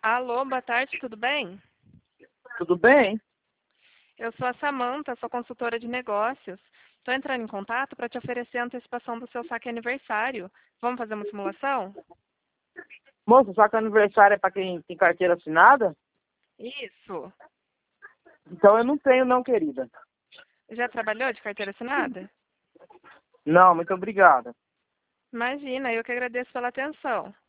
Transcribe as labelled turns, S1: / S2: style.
S1: Alô, boa tarde, tudo bem?
S2: Tudo bem?
S1: Eu sou a Samanta, sou consultora de negócios. Estou entrando em contato para te oferecer a antecipação do seu saque aniversário. Vamos fazer uma simulação?
S2: Moça, só que aniversário é para quem tem carteira assinada?
S1: Isso.
S2: Então eu não tenho não, querida.
S1: Já trabalhou de carteira assinada?
S2: Não, muito obrigada.
S1: Imagina, eu que agradeço pela atenção.